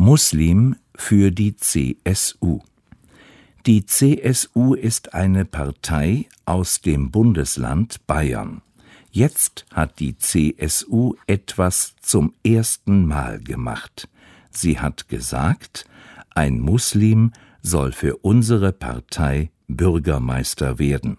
Muslim für die CSU. Die CSU ist eine Partei aus dem Bundesland Bayern. Jetzt hat die CSU etwas zum ersten Mal gemacht. Sie hat gesagt, ein Muslim soll für unsere Partei Bürgermeister werden.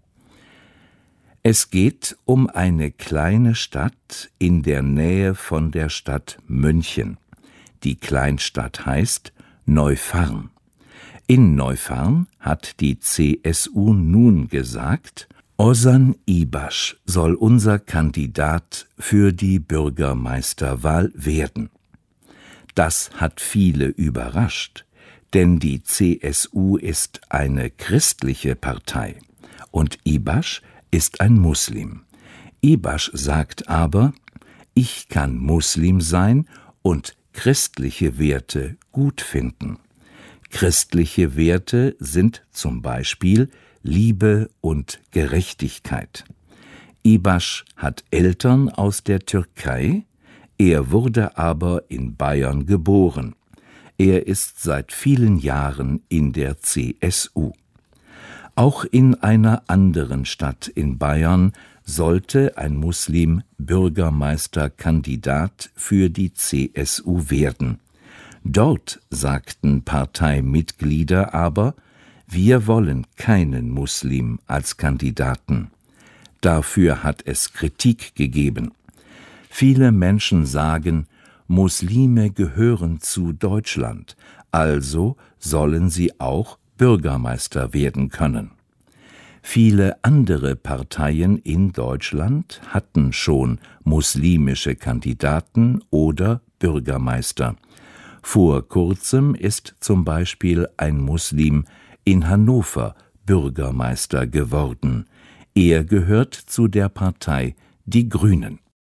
Es geht um eine kleine Stadt in der Nähe von der Stadt München. Die Kleinstadt heißt Neufahrn. In Neufahrn hat die CSU nun gesagt, Ozan İbaş soll unser Kandidat für die Bürgermeisterwahl werden. Das hat viele überrascht, denn die CSU ist eine christliche Partei und İbaş ist ein Muslim. İbaş sagt aber, ich kann Muslim sein und christliche Werte gut finden. Christliche Werte sind zum Beispiel Liebe und Gerechtigkeit. İbaş hat Eltern aus der Türkei, er wurde aber in Bayern geboren. Er ist seit vielen Jahren in der CSU. Auch in einer anderen Stadt in Bayern sollte ein Muslim Bürgermeisterkandidat für die CSU werden. Dort sagten Parteimitglieder aber, wir wollen keinen Muslim als Kandidaten. Dafür hat es Kritik gegeben. Viele Menschen sagen, Muslime gehören zu Deutschland, also sollen sie auch Bürgermeister werden können. Viele andere Parteien in Deutschland hatten schon muslimische Kandidaten oder Bürgermeister. Vor kurzem ist zum Beispiel ein Muslim in Hannover Bürgermeister geworden. Er gehört zu der Partei Die Grünen.